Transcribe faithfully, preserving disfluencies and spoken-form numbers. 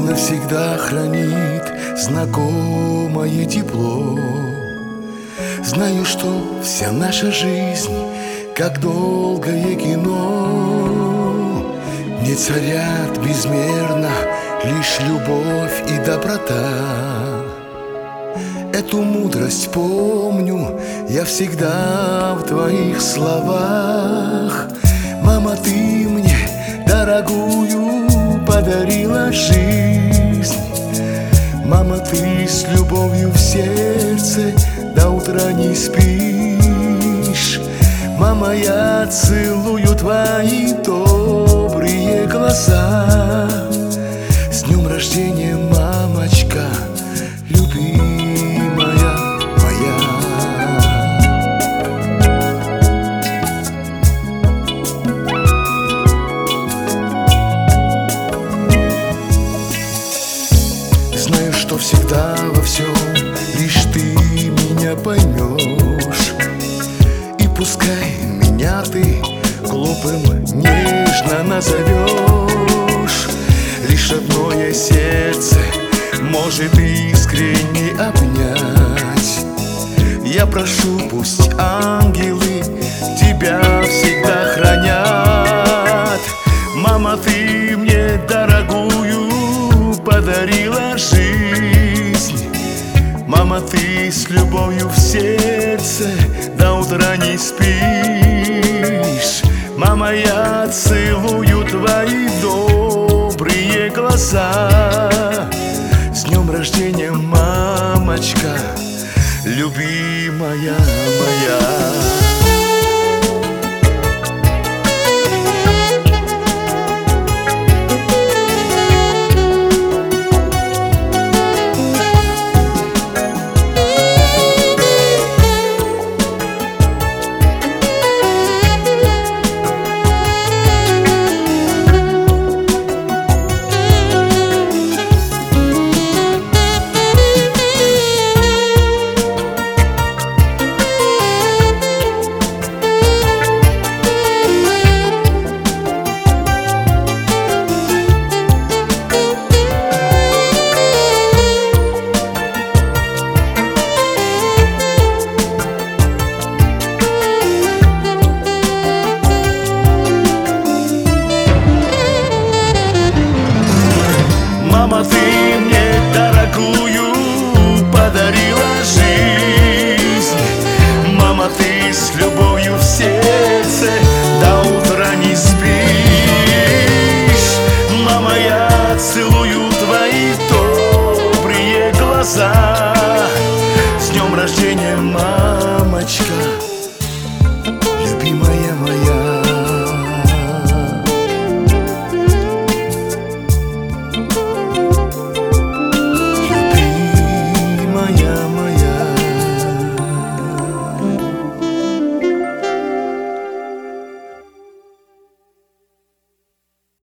навсегда хранит знакомое тепло. Знаю, что вся наша жизнь как долгое кино. Не царят безмерно лишь любовь и доброта. Эту мудрость помню я всегда в твоих словах. Мама, ты мне дорогую подарила жизнь. Мама, ты с любовью в сердце до утра не спишь. Мама, я целую твои добрые глаза. С днем рождения, мамочка, любимая моя. Знаю, что всегда во всем лишь ты меня поймешь. И пускай меня ты глупым нежно назовешь, лишь одное сердце может искренне обнять. Я прошу, пусть ангелы тебя всегда хранят. Мама, ты мне дорогую подарила жизнь. Мама, ты с любовью в сердце до утра не спишь. Мама, я целую твои добрые глаза. С днем рождения, мамочка, любимая моя. Мама, ты мне дорогую подарила жизнь. Мама, ты с любовью в сердце до утра не спишь. Мама, я целую твои добрые глаза.